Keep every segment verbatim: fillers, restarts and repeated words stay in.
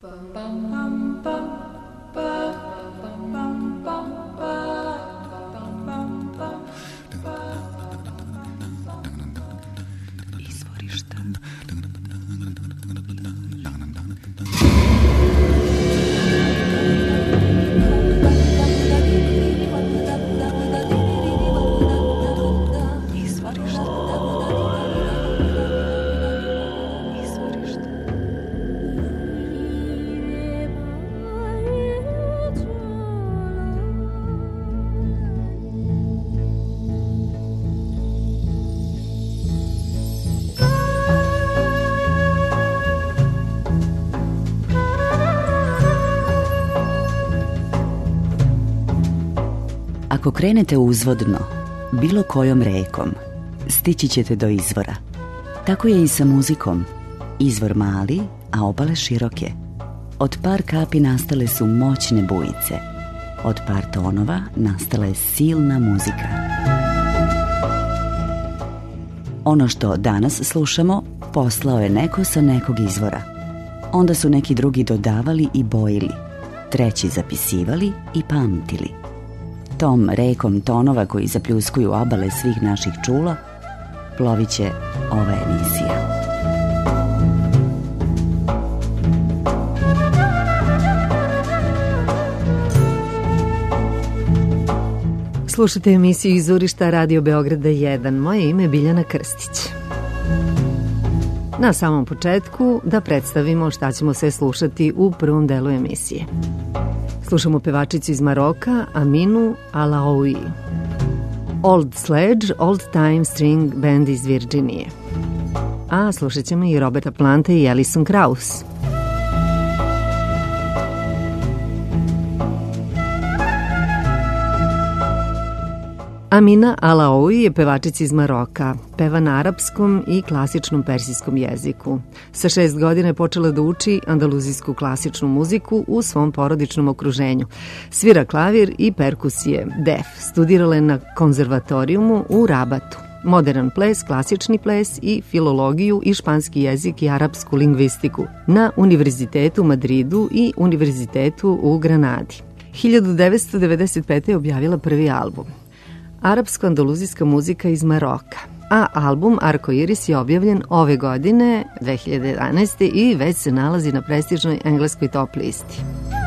Ako krenete uzvodno, bilo kojom rekom, stići ćete do izvora. Tako je i sa muzikom. Izvor mali, a obale široke. Od par kapi nastale su moćne bujice. Od par tonova nastala je silna muzika. Ono što danas slušamo poslao je neko sa nekog izvora. Onda su neki drugi dodavali i bojili, treći zapisivali i pamtili. Tom rekom tonova koji zapljuskuju obale svih naših čula plovit će ova emisija. Slušajte emisiju Izvorišta Radio Beograda jedan. Moje ime je Biljana Krstić. Na samom početku da predstavimo šta ćemo sve slušati u prvom delu emisije. Slušamo pevačicu iz Maroka, Aminu Alaoui. Old Sledge, Old Time String Band iz Virginije. A slušat ćemo i Roberta Planta i Alison Krauss. Amina Alaoui je pevačica iz Maroka, peva na arapskom i klasičnom persijskom jeziku. Sa šest godina je počela da uči andaluzijsku klasičnu muziku u svom porodičnom okruženju. Svira klavir i perkusije, def. Studirala je na konzervatorijumu u Rabatu. Modern ples, klasični ples i filologiju i španski jezik i arapsku lingvistiku na Univerzitetu u Madridu i Univerzitetu u Granadi. hiljadu devetsto devedeset pete. je objavila prvi album. Arapsko-andaluzijska muzika iz Maroka, a album Arco Iris je objavljen ove godine, dve hiljade jedanaeste. i već se nalazi na prestižnoj engleskoj top listi.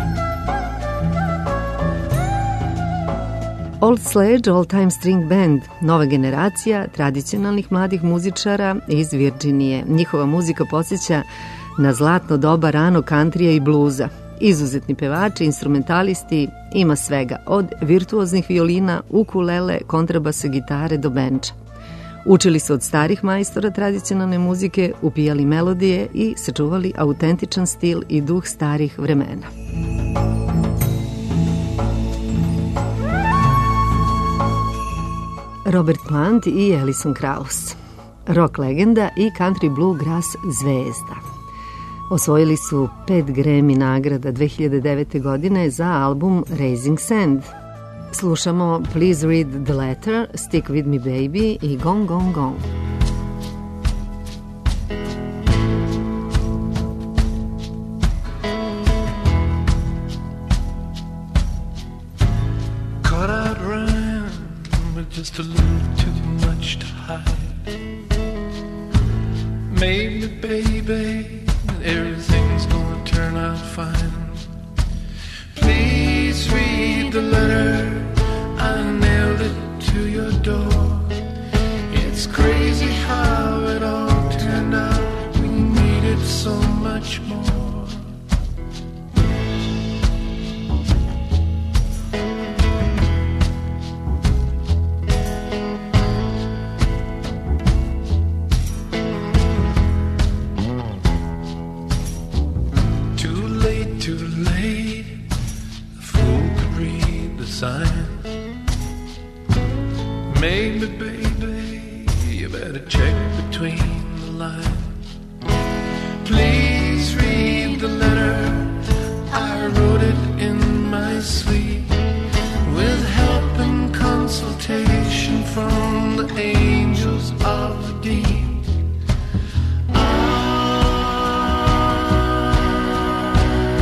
Old Sledge, Old Time String Band, nova generacija tradicionalnih mladih muzičara iz Virginije. Njihova muzika podsjeća na zlatno doba rano kantrija i bluza. Izuzetni pevači, instrumentalisti, ima svega, od virtuoznih violina, ukulele, kontrabasa, gitare do bendža. Učili su od starih majstora tradicionalne muzike, upijali melodije i sačuvali autentičan stil i duh starih vremena. Robert Plant i Alison Krauss, rock legenda i country bluegrass zvezda. Osvojili su pet Grammy nagrada dve hiljade devete. godine za album Raising Sand. Slušamo Please Read the Letter, Stick With Me Baby i Gone Gone Gone. Cut out rhyme with just a little too much to hide. Maybe baby everything's gonna turn out fine. Please read the letter, I nailed it to your door. It's crazy how it all turned out. We needed so much more. Sign. Maybe, baby, you better check between the lines. Please read the letter, I wrote it in my sleep, with help and consultation from the angels of the deep. Ah,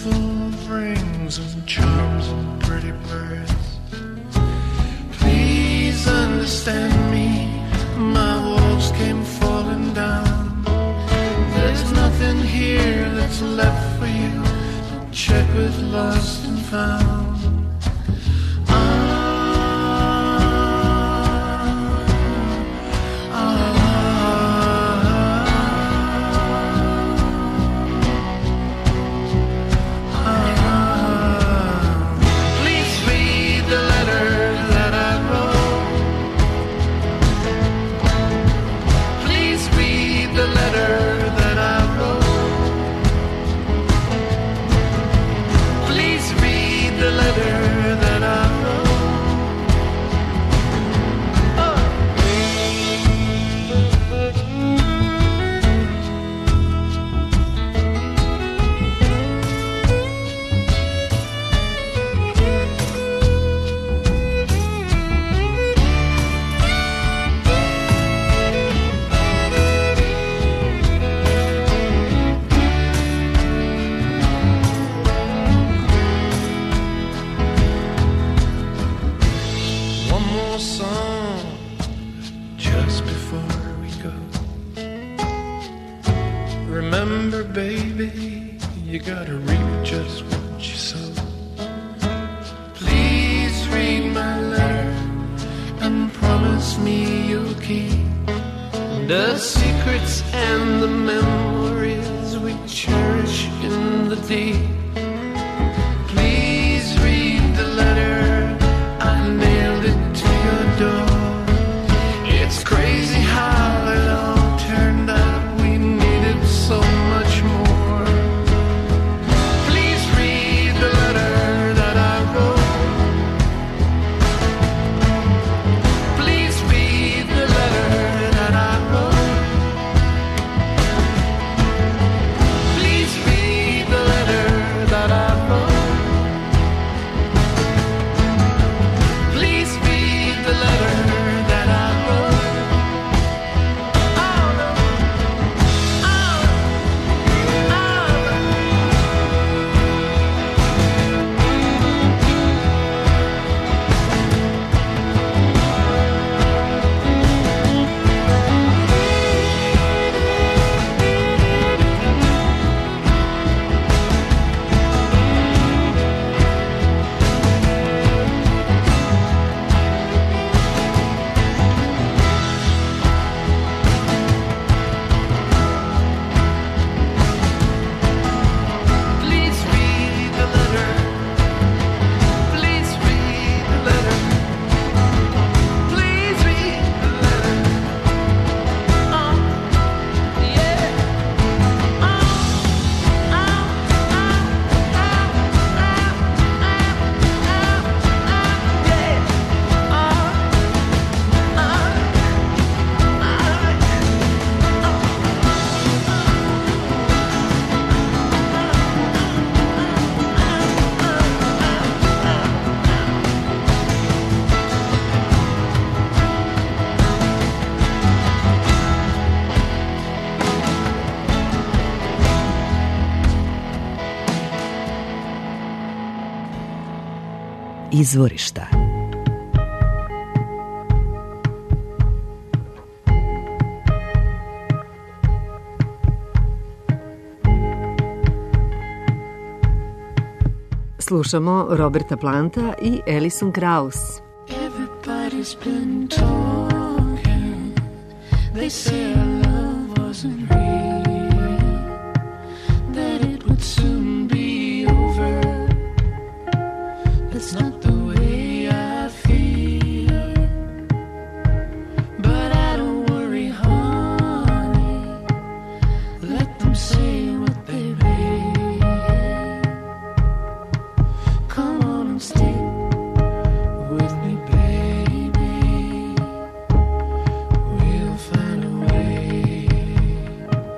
full of rings and charms and pretty birds. Please understand me, my walls came falling down. There's nothing here that's left for you. Check with lost and found. Remember, baby, you gotta reap just what you sow. Please read my letter and promise me you'll keep the secrets and the memories we cherish in the deep. Please read the letter, I nailed it to your door. It's crazy how it all turned out. So much more. Please read the letter that I wrote. Please read the letter that I wrote. Please read the letter that I wrote. Please read the letter that I wrote. Oh no. Izvorišta. Slušamo Roberta Planta i Alison Krauss. Everybody's been talking. They say our love wasn't real, that it would soon be over. That's not the way I feel, but I don't worry, honey. Let them say what they may. Come on and stay with me, baby. We'll find a way.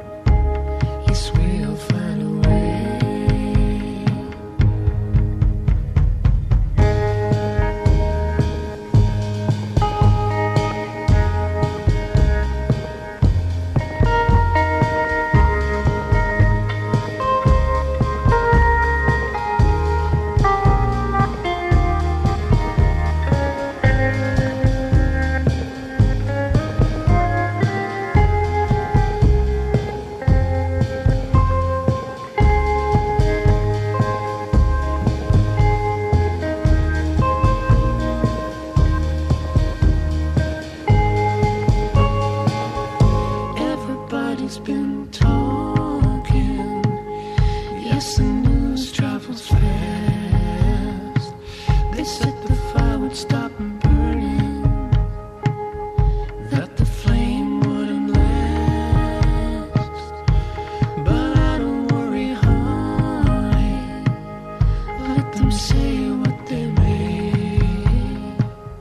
Yes, the news travels fast. They said the fire would stop and burning, that the flame wouldn't last. But I don't worry, honey. Let them say what they may.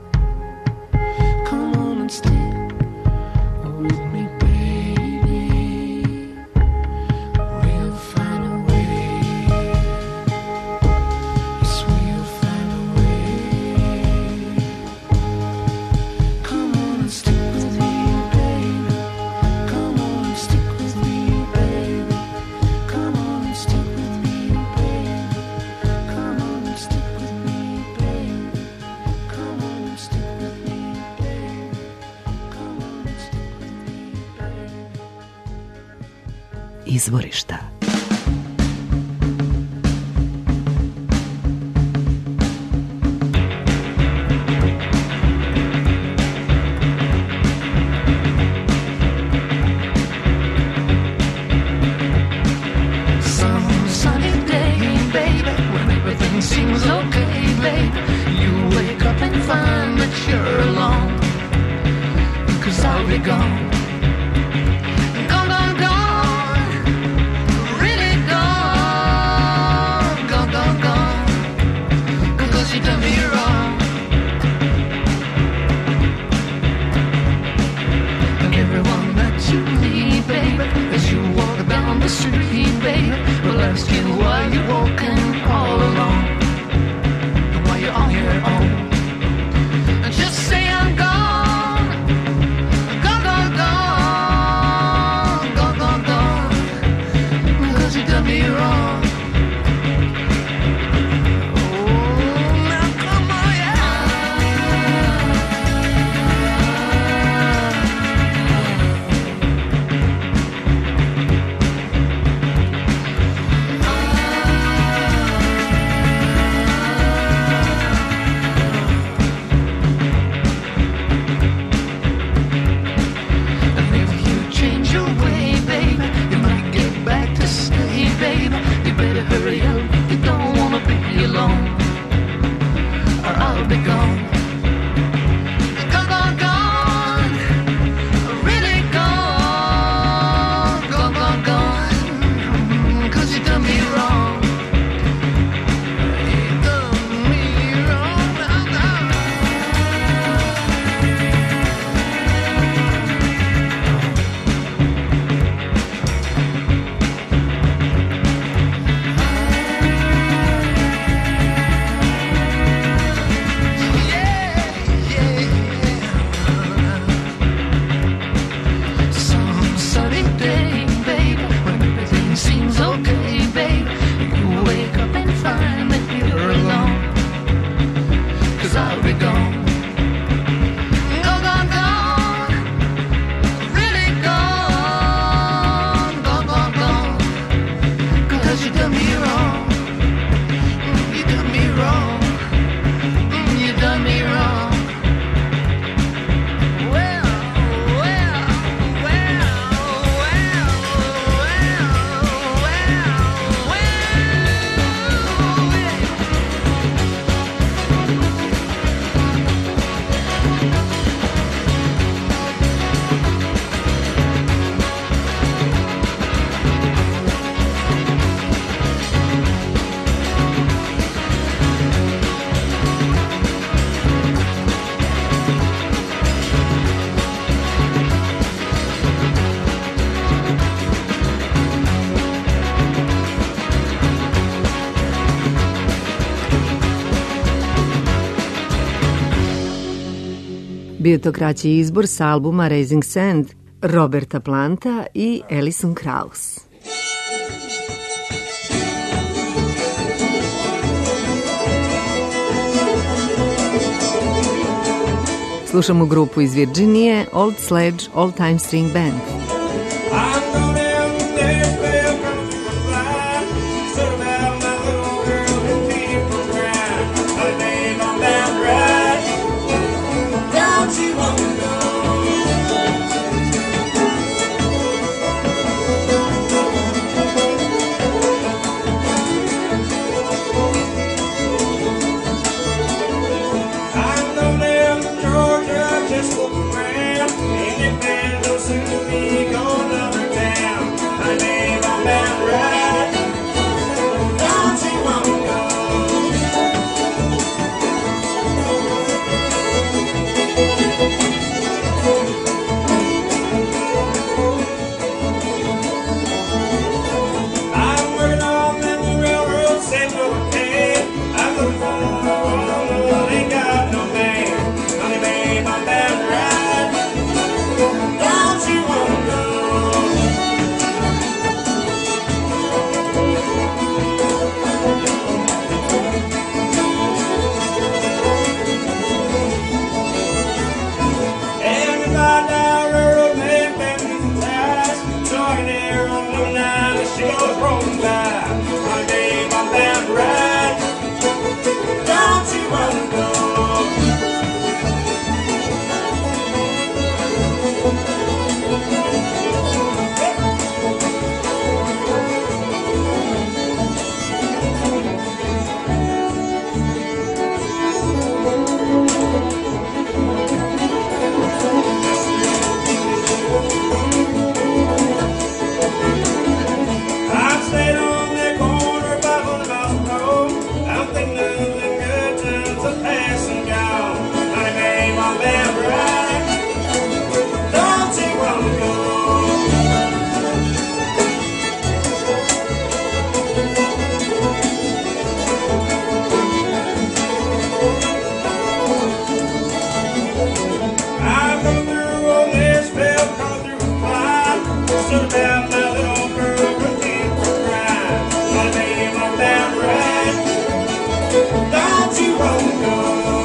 Come on and stick with me, baby. We'll find a way. Yes, we'll find a way. Come on and stick with me, baby. Come on and stick with me, baby. Come on and stick with me, baby. Come on and stick with me, baby. Come on and stick with me, baby. Come on and stick with me, baby. Izvorišta. Some sunny day, baby, when everything seems okay, baby, you wake up and find that you're alone, 'cause I'll be gone. Gone, gone, gone, really gone, gone, gone, gone, 'cause you done me wrong. And everyone that you meet, baby, as you walk down the street, baby, will ask you why you're walking all alone, and why you're on your own. And just say I'm gone, gone, gone, gone, gone, gone, gone, because you done me wrong. Oh, now come on, yeah. And if you change your way, baby, you might get back to stay, baby. You better hurry up, you don't wanna be alone, or I'll be gone. Gone, gone, gone, really gone, gone, gone, gone, 'cause you done me wrong. You done me wrong, now, now. Some sunny day, baby, when everything seems okay, baby, you wake up and find that you're alone, 'cause I'll be gone. Gone, gone, gone, really gone, gone, gone, gone, 'cause you done me wrong. You done me wrong. You done me wrong. Well, well, well, well, well, well, well. Bio to kraći izbor sa albuma Raising Sand Roberta Planta i Alison Krauss. Slušamo grupu iz Virginije Old Sledge Old Time String Band. Don't you wanna know? name on that red. Don't you won't go.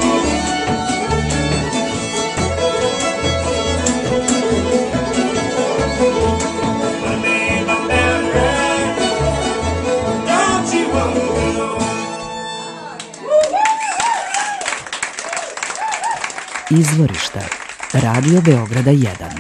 My name on that red. Don't you won't go. Izvorišta. Radio Beograda jedan.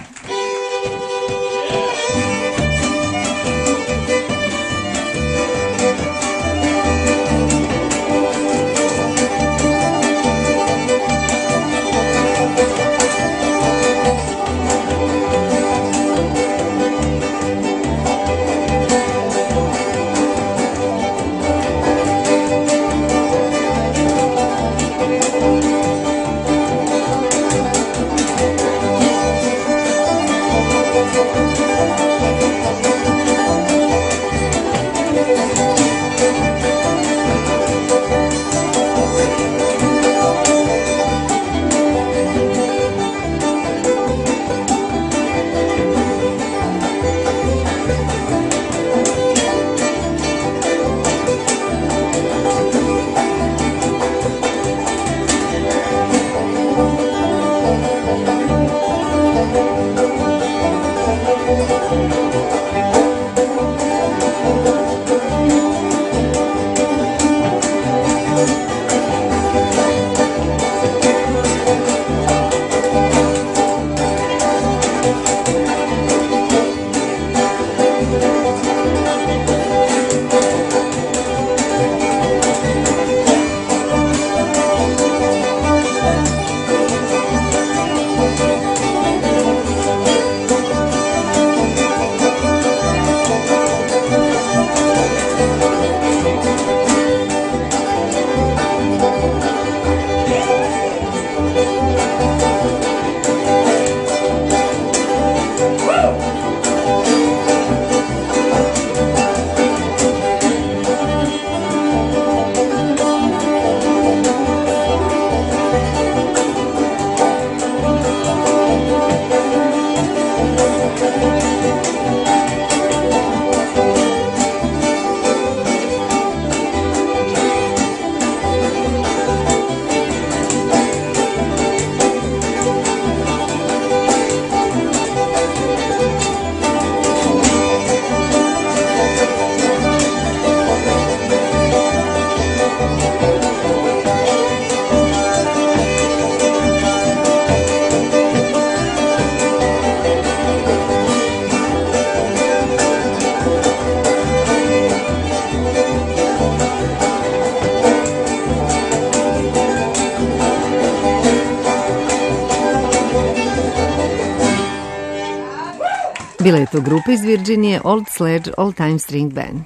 Bila je to grupa iz Virginije Old Sledge All Time String Band.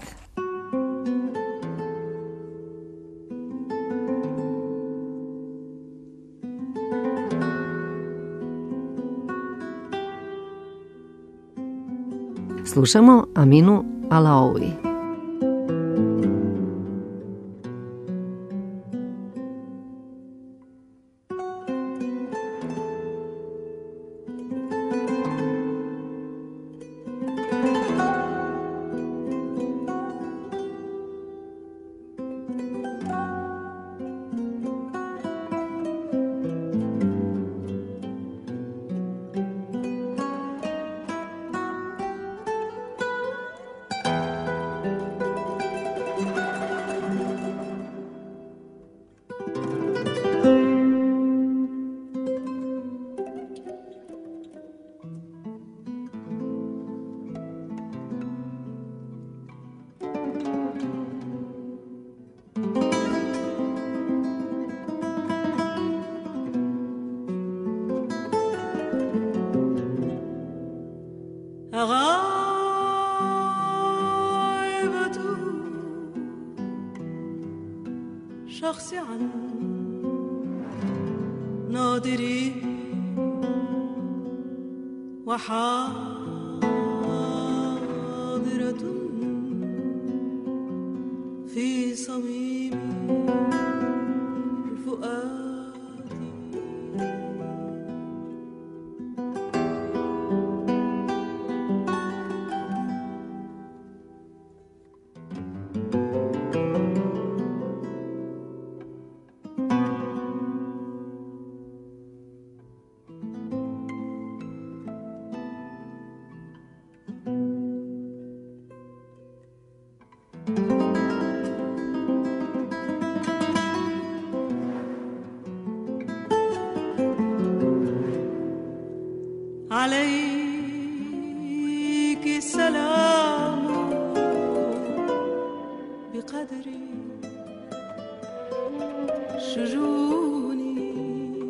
Slušamo Aminu Alaoui. شخصي عن نادري وحاضرة في صميم الفؤاد. بقدري شجوني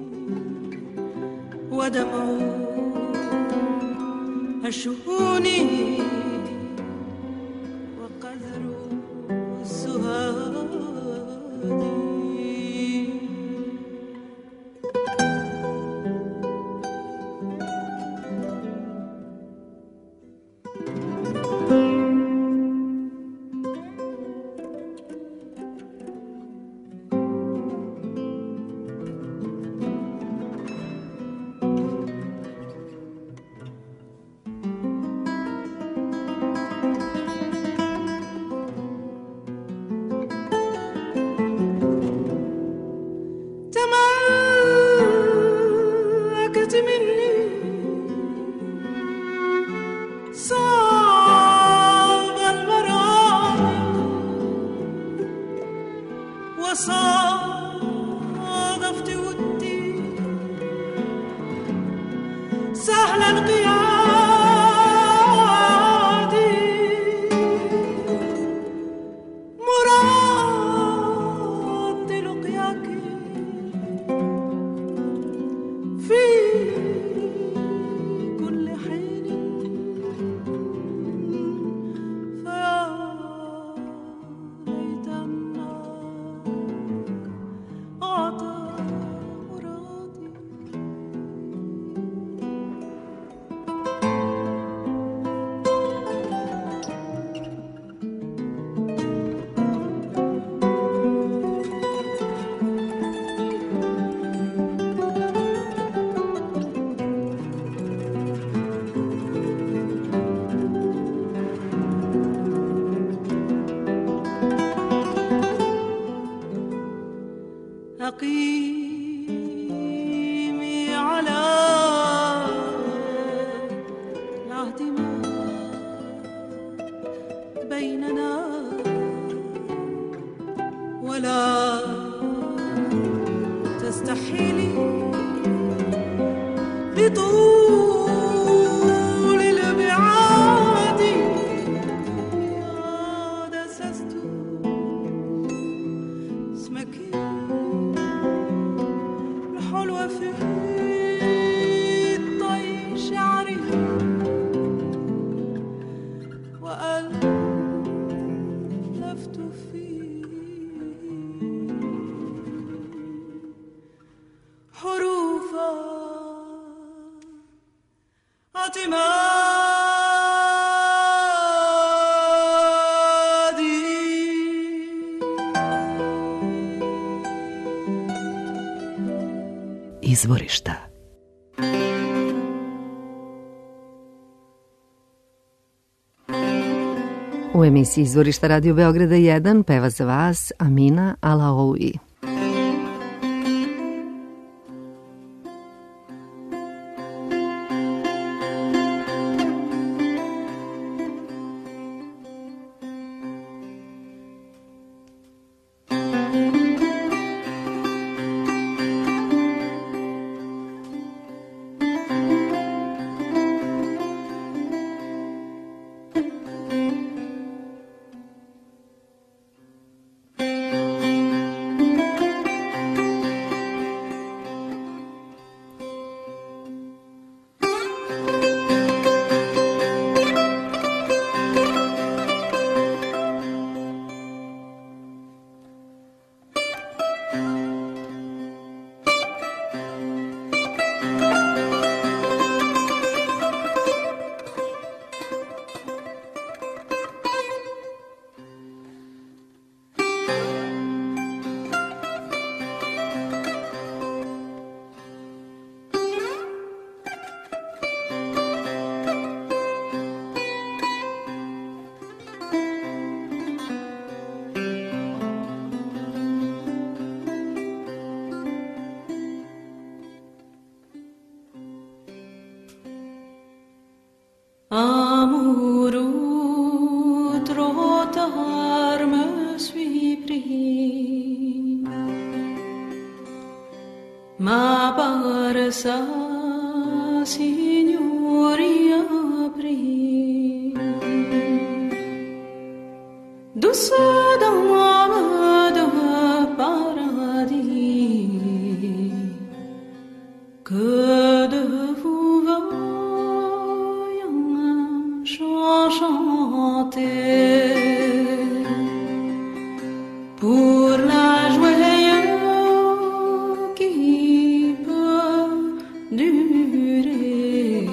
ودمع الشهوني وقدر السهاد وصادفت ودي سهل القياد مراد لقياك في كل حين فيا ليت النار أعطى مرادي أقيمي على العهد ما بيننا ولا تستحيلي بطول الابعاد يا دسست اسمك الحلو في طي شعري وألفت فيه حروفا اعتمادي. Izvorišta. U emisiji Izvorišta Radio Beograda jedan peva za vas Amina Alaoui. Amour, trop tard me suis pris, ma part sa signoria pris, douce âme de paradis, que de vous voyant chanter pour la joie qui peut durer.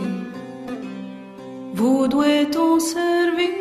Vous doit-on servir?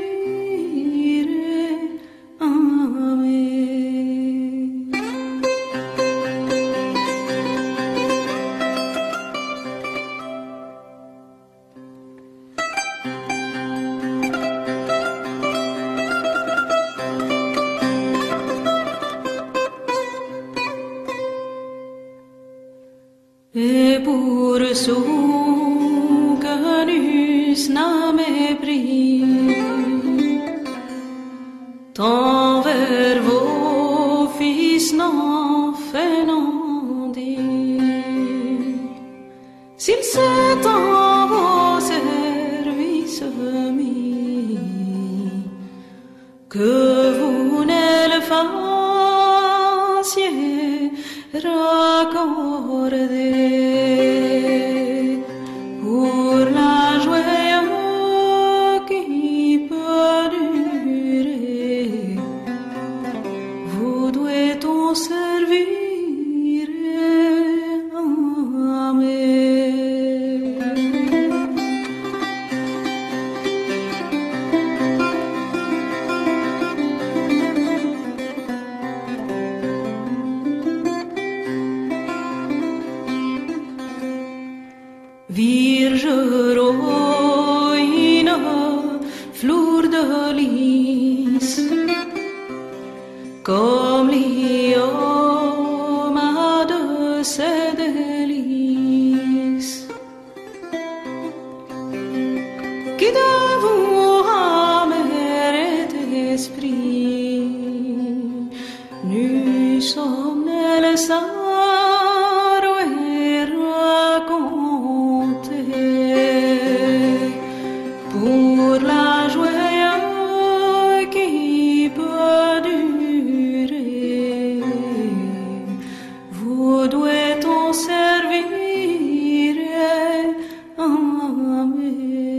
Et pour ceux que nous n'a mépris, tant vers vos fils n'en fait n'en dit. S'il s'est en vos services mis, que vous ne le fassiez raccorder. Pour la joie qui peut durer, vous doit-on servir? Amen. Vierge héroïne, fleur de lys, comme l'homme a de ses délices, qui de vous ramène esprit, nous sommes les saints. Pour la joie qui peut durer, vous doit-on servir? Amen.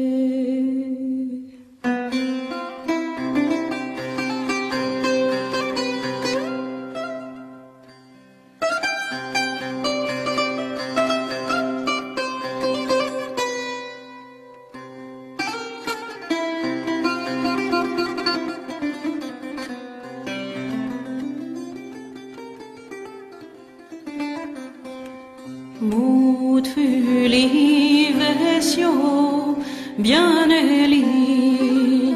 Mout fut l'ivesio bien élie,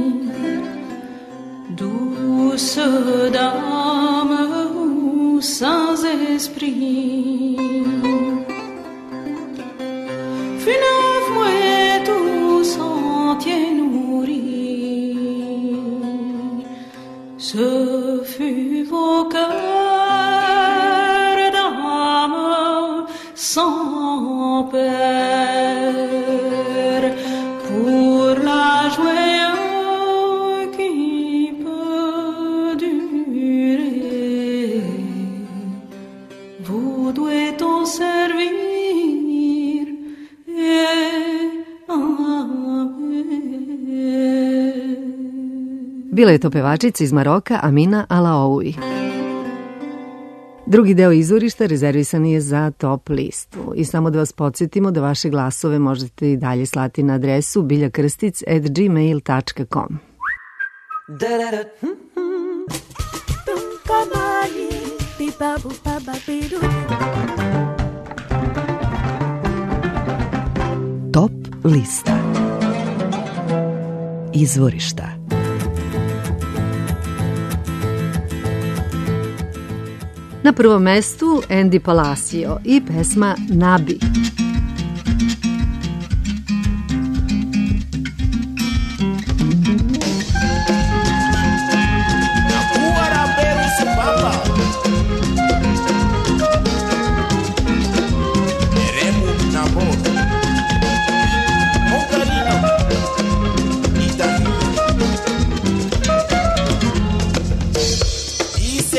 douce dame sans esprit, fut neuf mois tout sentier nourri, ce fut vos cœurs d'âme sans peur, pour la joie qui peut durer, vous doit-on servir? Bila je to pevačica iz Maroka Amina Alaoui. Drugi deo izvorišta rezervisan je za top listu. I samo da vas podsjetimo da vaše glasove možete i dalje slati na adresu biljakrstic at gmail dot com. Top lista izvorišta. Na prvom mestu Andy Palacio i pesma Nabi.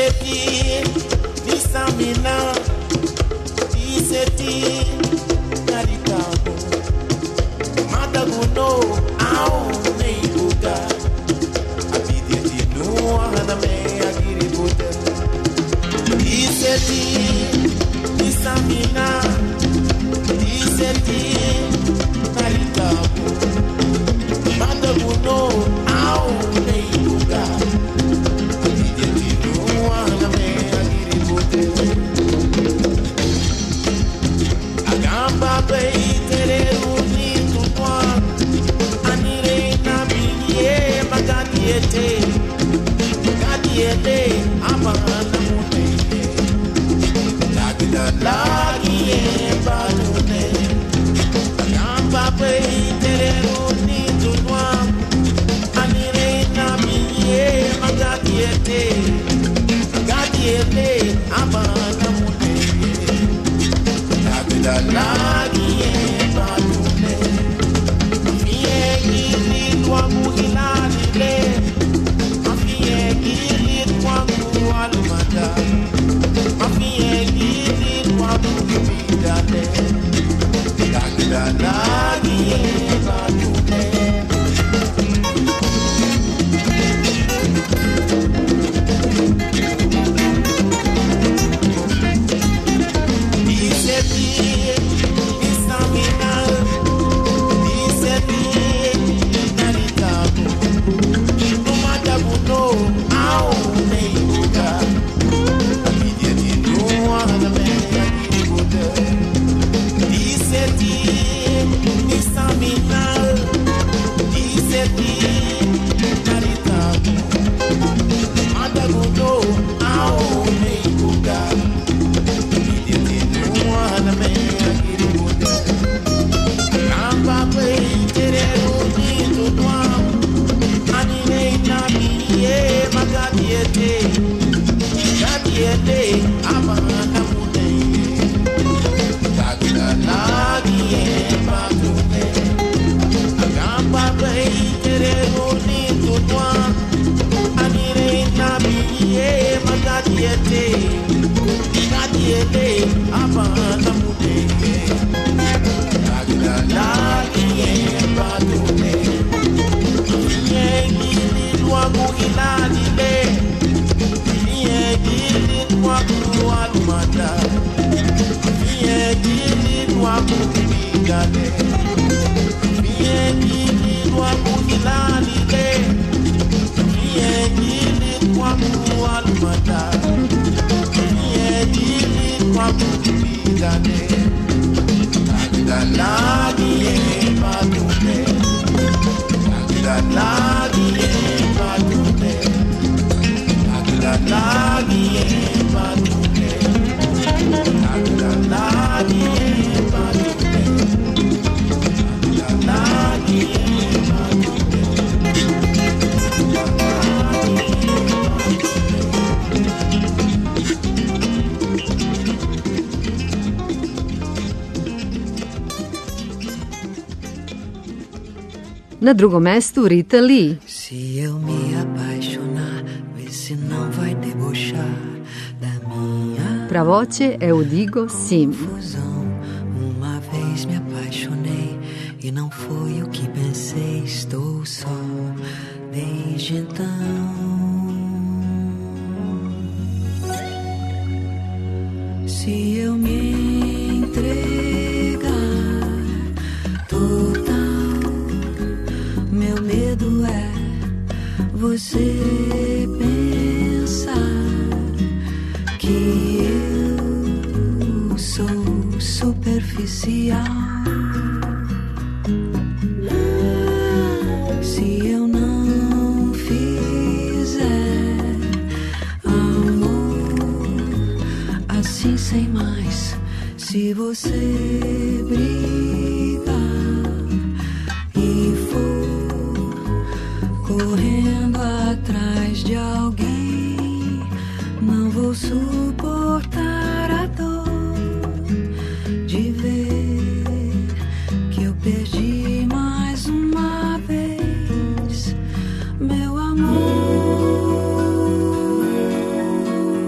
Iseti, Nisamina, Iseti, Narikabo, Mataguno, Ao, Neibuga, Abiditi, Nuana, Agiributa, Iseti, Nisamina, Iseti, Narikabo, Mataguno, Ao, Neibuga. Agamba bei tere unito kwa anire na bilie magadiete magadiete amana mutete lagida lagie balune agamba bei tere unito kwa anire na bilie magadiete magadiete amana mutete la lagi e balune mie gili tua muhilani le mie gili tua mualmada mie gili tua muhidale la lagi e balune Na drugom mestu Rita Lee. Se eu me apaixonar, vê se não vai debochar da minha Pravoće Eudigo Sim. fusão. Uma vez me apaixonei e não foi o que pensei. Estou só desde então. Se eu me entregar total, meu medo é você pensar que eu sou superficial. Se eu não fizer amor assim sem mais, se você brigar e for correndo atrás de alguém, não vou suportar a dor de ver que eu perdi mais uma vez meu amor.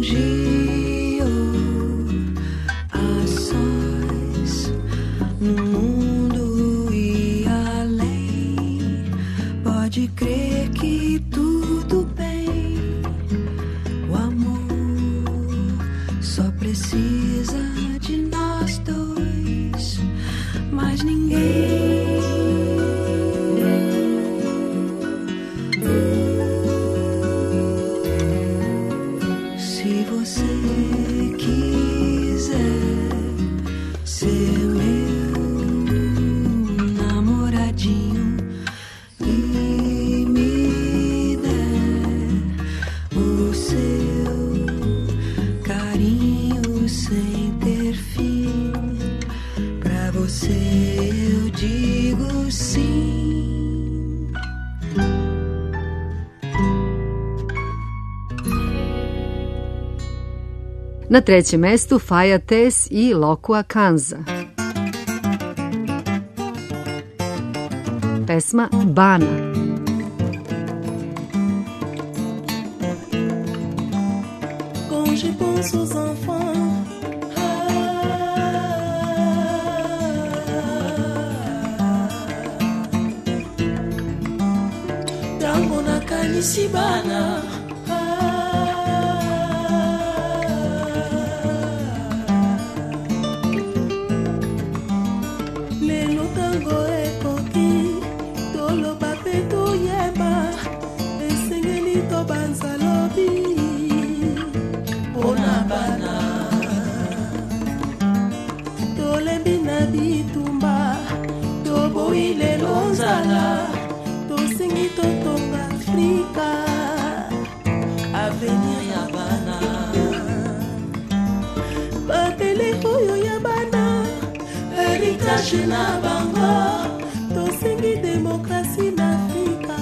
dia a sós no mundo e além. Pode crer que tudo bem. O amor só precisa de nós dois, mais ninguém. Se você quiser ser meu namoradinho e me der o seu carinho sem ter fim, pra você eu digo sim. Na trećem mestu Faja Tes i Lokua Kanza. Pesma Bana. Quand je pense aux enfants, tango nakanisi bana, lelo tango ekoki toloba pe toyeba, esengeli tobanza lobi mpona bana, tolembi na bitumba, toboyi lelo nzala, tosengi totonga Afrika, avenir ya bana. Babele oyo ya bana, héritage na bango, tosengi demokrasi na Afrika,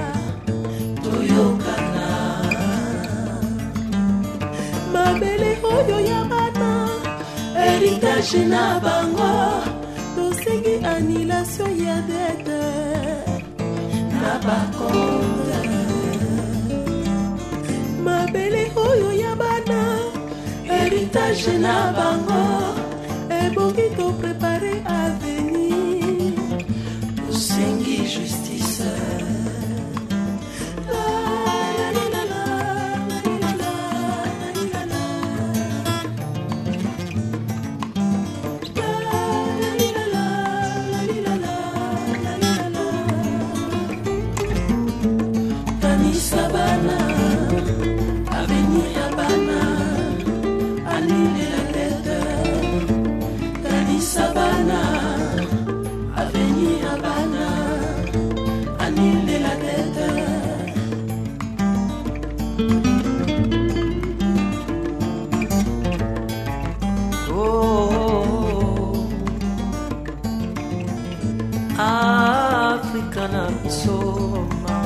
toyokana. Babele oyo ya bana, héritage na bango, tosengi annulation ya dette na bakonde. Mabele oyo ya bana, héritage na bango, ebongi to préparer avenir, tosengi justice. La, la, la, la, la, la, la, la, la, la. La, la, la, la, la, la, la, la. Kanisa bana, avenir ya bana, annule la tête. Kanisa bana, avenir ya bana, annule la tête. Oh, Africa na soma,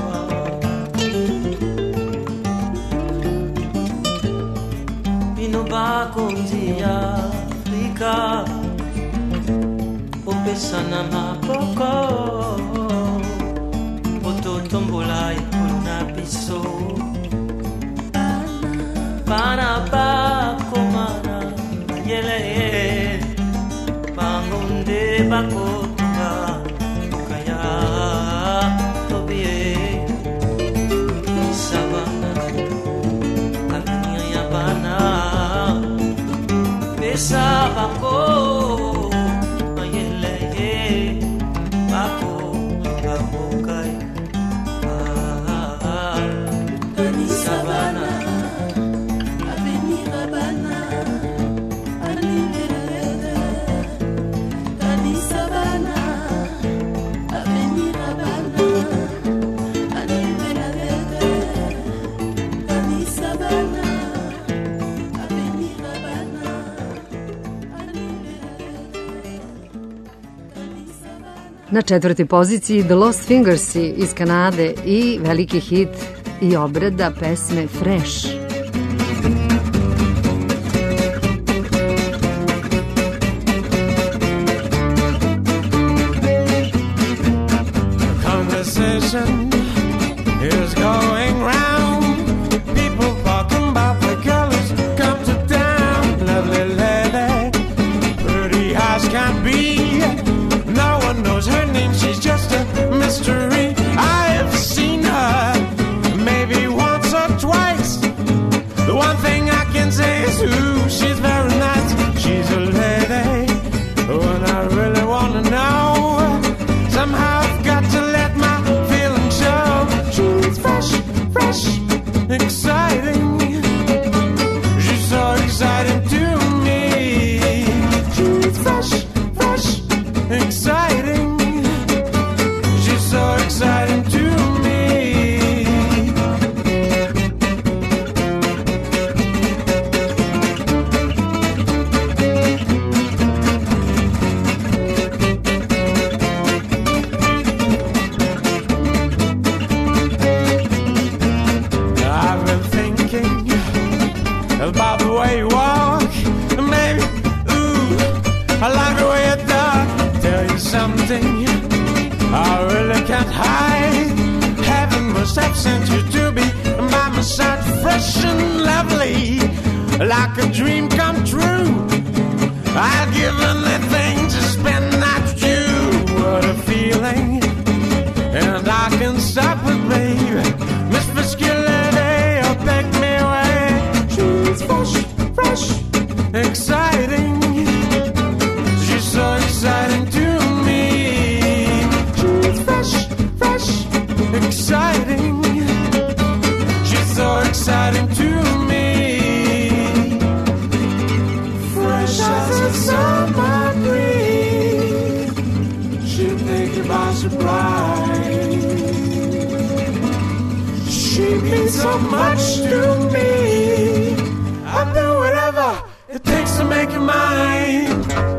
bino bakonzi ya Afrika, opesa na maboko, ototombola ekolo na biso, bana bakomana mayele, bangonde bakotunga kaya tobie sabana, avenir ya bana, pesa bako mayele bako bakokai Kanisa bana, avenir ya bana, annule la tête. Kanisa bana, avenir ya bana, annule la tête. Kanisa bana, avenir ya bana, annule la tête. Kanisa bana. Na četvrtoj poziciji The Lost Fingersi iz Kanade i veliki hit i obrada pesme Fresh. Conversation is going round. People talking about the colors can say is who. She's very nice, she's a lady. When I really wanna know, somehow I've got to let my feelings show. She's fresh, fresh, exciting. She's so exciting to me. She's fresh, fresh, exciting. She's so exciting to me. I've been thinking about the way you walk, and maybe, ooh, I like the way you talk. Tell you something I really can't hide. Heaven must have sent you to be by my side, fresh and lovely, like a dream come true. I'd give anything to spend the night with you. What a feeling, and I can stop with baby. Miss Fisculity, or take me away. She's fresh, fresh, exciting. She's so exciting to me. She's fresh, fresh, exciting. She's so exciting to me. Fresh as a summer breeze, she'll take you by surprise. She means so much to me. I'll do whatever it takes to make you mine.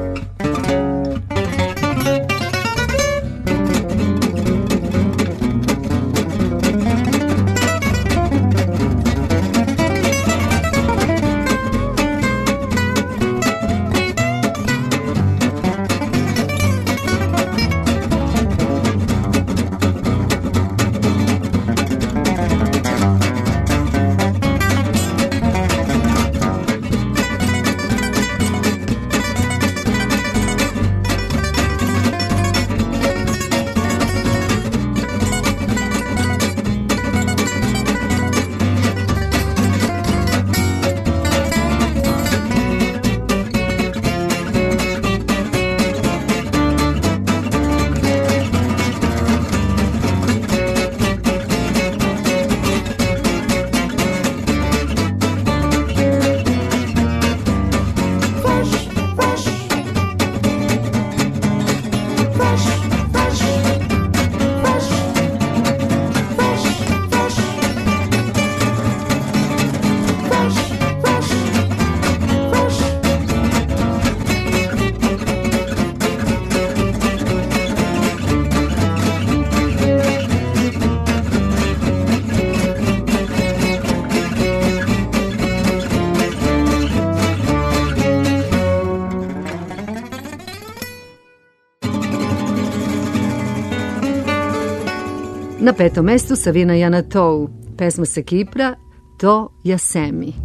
Na petom mestu Savina Janatou, pesma sa Kipra, To Jasemi.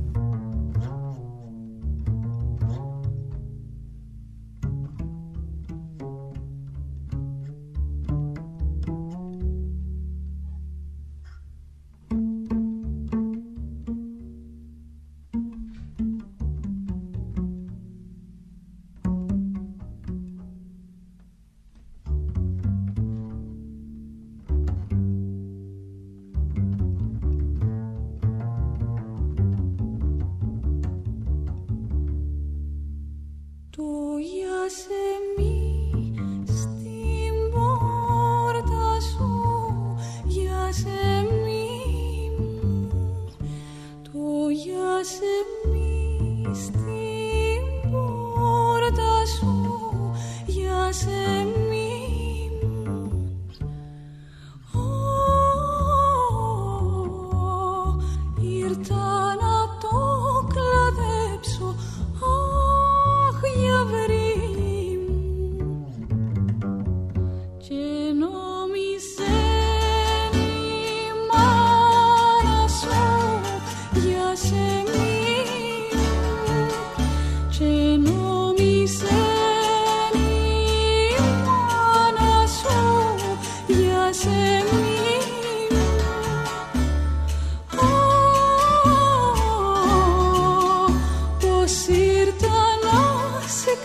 Ce nu mi se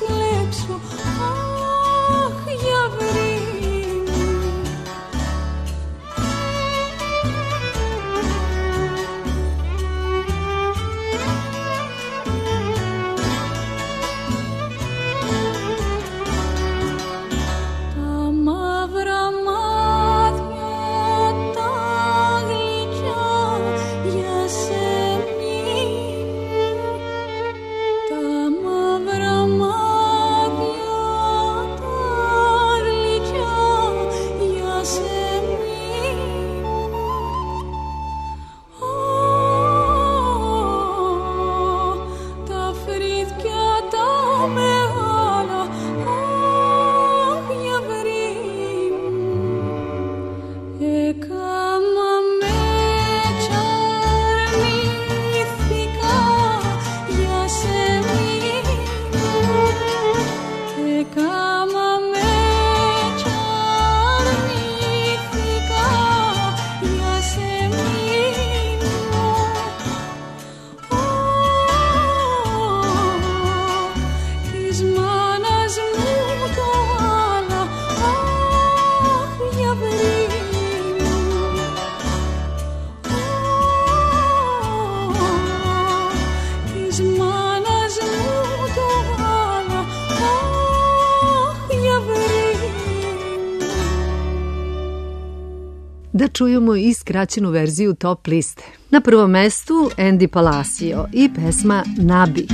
κλέψω, αχ, για βρύμη. Τα μαύρα μάτια τα γλυκιά για σεμί. Τα μαύρα μάτια τα γλυκιά για σεμί. Τα φρύδια τα μεγάλα, αχ, για βρύμη. Έκαμα με τσαρμήθηκα για σεμί. Έκαμα με τσαρμήθηκα για σεμί. Της μάνας μου το άλλα, αχ, για βρύμη. Της μάνας μου το άλλα, αχ, για βρύμη. Da čujemo i skraćenu verziju top liste. Na prvom mestu Andy Palacio i pesma Nabi.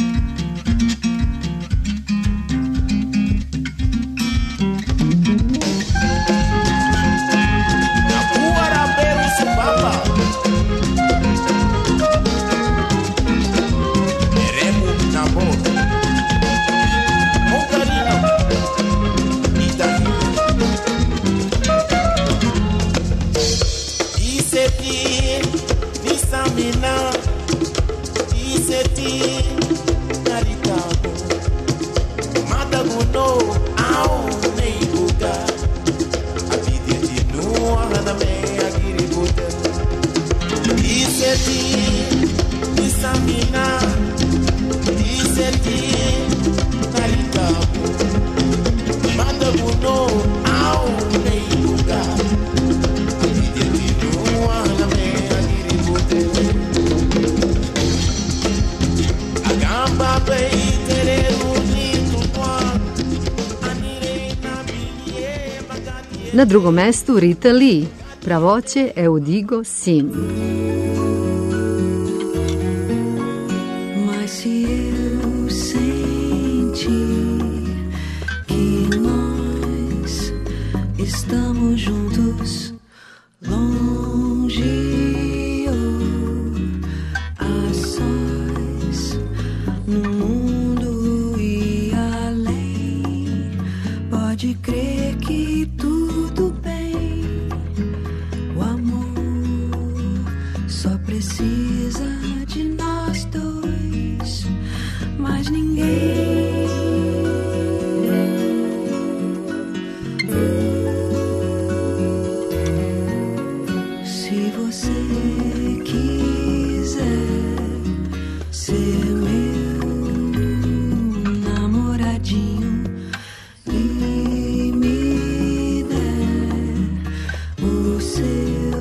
Uaraberu Subaba. Eremu Nabor. Mocarino. Itaí. Iseti, Nisamina. Iseti, Naritago. Madaguno, Ao, Neibuga. Abideti Nua, Haname, Agiributa. Iseti, Nisamina. Iseti, Naritago. Madaguno, Ao, Neibuga. Abideti Nua, Haname, Agiributa. Agamba, Bay, Tereru, Nitu, Noa. Anire, Nabilie, Maganie. Na drugom mestu Rita Lee, Pravoće Eudigo Sim. Mas se eu sentir que nós estamos juntos, longe ou a sós, no mundo e além, pode crer que tudo bem. O amor só precisa de nós dois, mais ninguém. Se você quiser ser meu namoradinho e me der o seu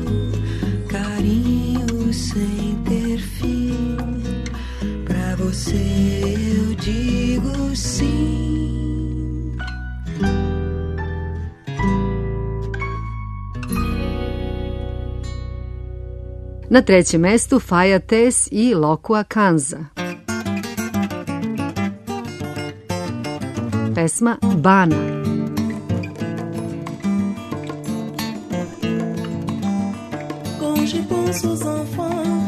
carinho sem ter fim, pra você eu digo sim. Na trećem mestu Faja Tes i Lokua Kanza. Pesma Bana. Quand je pense aux enfants,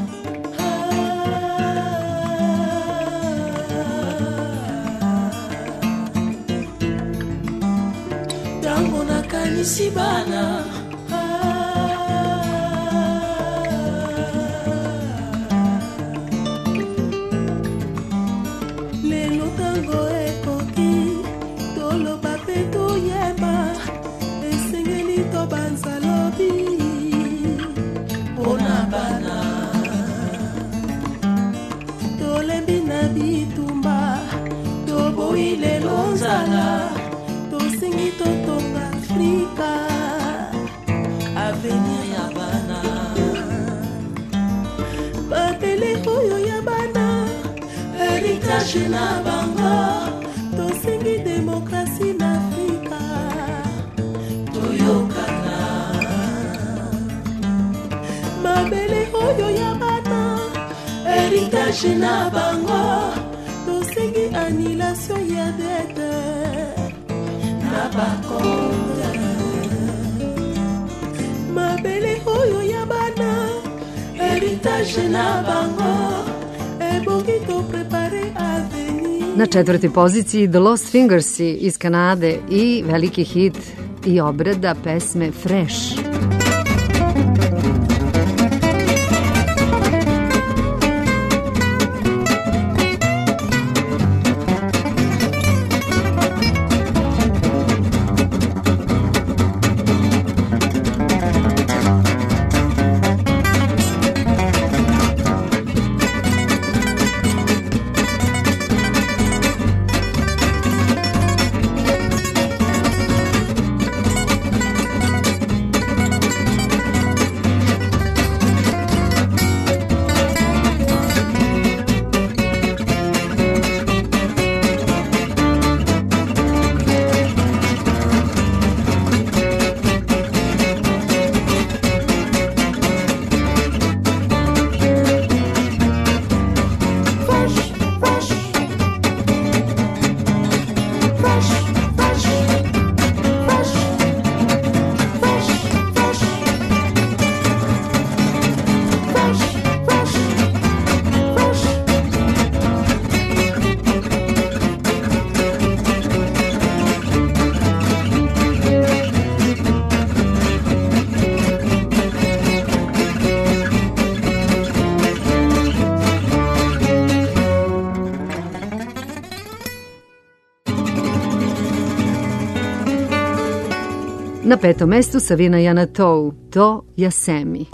tango nakanisi bana, lelo tango ekoki toloba pe toyeba, esengeli tobanza lobi mpona bana, tolembi na bitumba tobo boyi lelo nzala tosengi totonga afrika avenir ya bana babele oyo ya bana heritage na bango tosengi demokrasi na afrika toyokana babele oyo ya bana heritage na bango tosengi annulation ya dette na bakonte mabele oyo ya bana heritage na bango ebongi to prepare avenir. Na četvrtoj poziciji The Lost Fingersi iz Kanade i veliki hit i obrada pesme Fresh. Na petom mestu Savina Janatou, To Jasemi.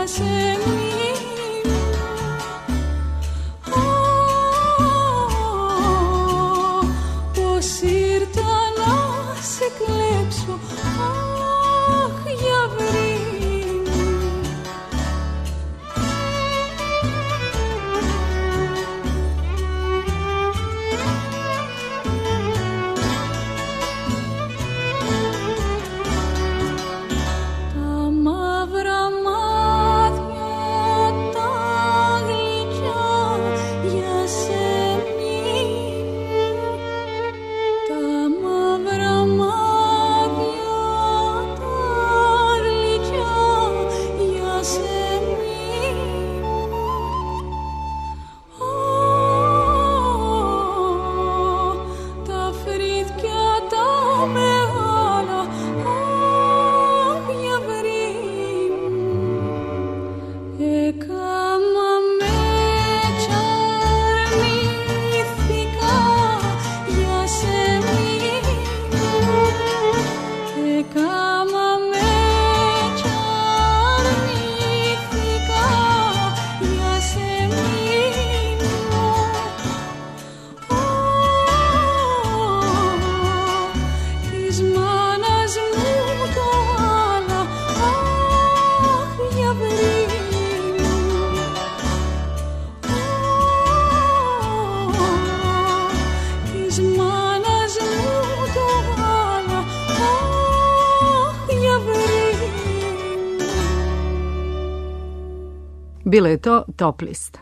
Bilo je to Top lista.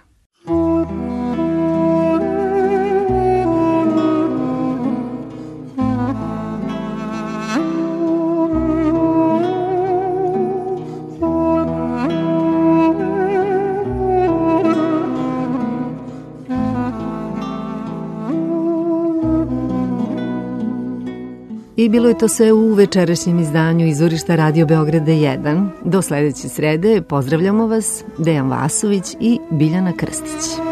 I bilo je to sve u večerašnjem izdanju Izvorišta Radio Beograda jedan. Do sledeće srede pozdravljamo vas Dejan Vasović i Biljana Krstić.